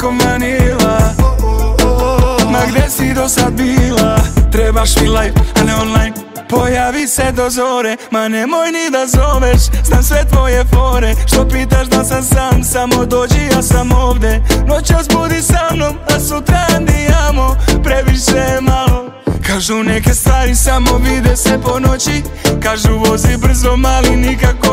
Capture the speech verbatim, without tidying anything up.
ko Manila. Ma gde si do sad bila? Trebaš mi live, a ne online. Pojavi se do zore, ma nemoj ni da zoveš. Znam sve tvoje fore, što pitaš da sam sam. Samo dođi, ja sam ovde. Noćas budi sa mnom, a sutra andijamo. Previše je malo. Kažu neke stvari samo vide se po noći. Kažu vozi brzo, mali nikako